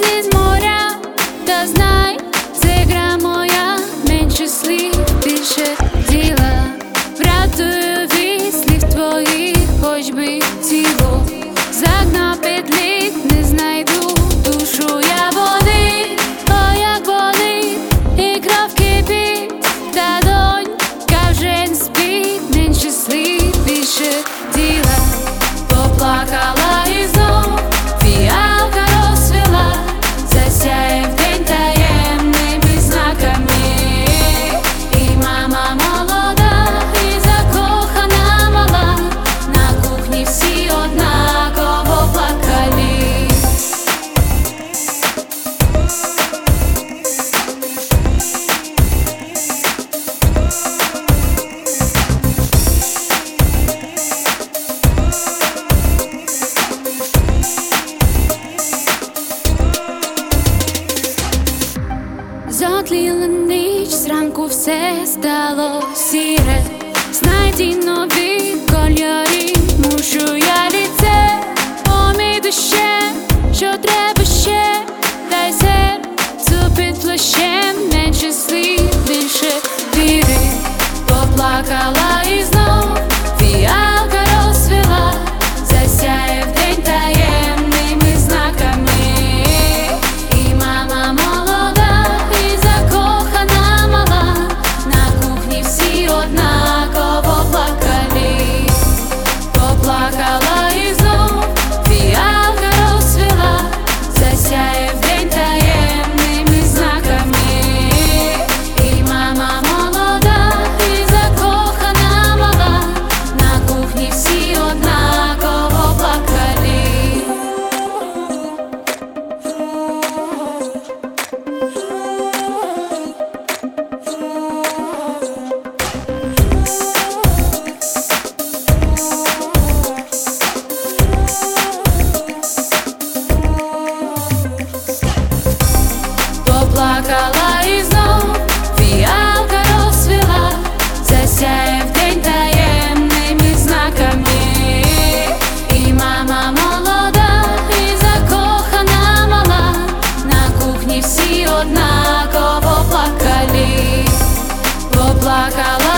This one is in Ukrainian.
сліз моря, та знай, це гра моя, менше слів, більше діла. Врятую від слів твоїх, хоч би тіло загна петлі, не знайду душу я води. О, як болить, і кров кипить, та донька вже не спить, менше слів, більше діла. Поплакала і знов фіалка розцвіла, засяє вдень таємними знаками. І мама молода, і закохана мала, на кухні всі однаково плакали. Зотліла ніч, зранку все стало сіре. Знайди нові кольори, мушу я ліце, помій душе, що треба ще, дай серцю під плащем, менше слів, більше віри. Поплакала і знов фіалка розцвіла, засяє вдень таємними знаками. І мама молода, і закохана мала, на кухні всі однаково плакали. Поплакала і знов фіалка розцвіла, засяє вдень таємними знаками. І мама молода, і закохана мала, на кухні всі однаково плакали. Поплакала і знов фіалка розцвіла, засяє вдень таємними знаками. І мама молода, і закохана мала, на кухні всі однаково плакали. Поплакала